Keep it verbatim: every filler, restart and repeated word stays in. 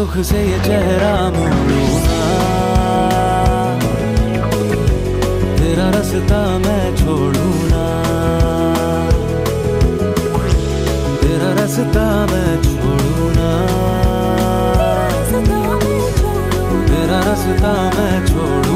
रुख से ये चेहरा मोड़ू ना, तेरा रास्ता मैं छोड़ू ना, तेरा रास्ता मैं छोड़ू ना, तेरा रास्ता मैं छोड़ू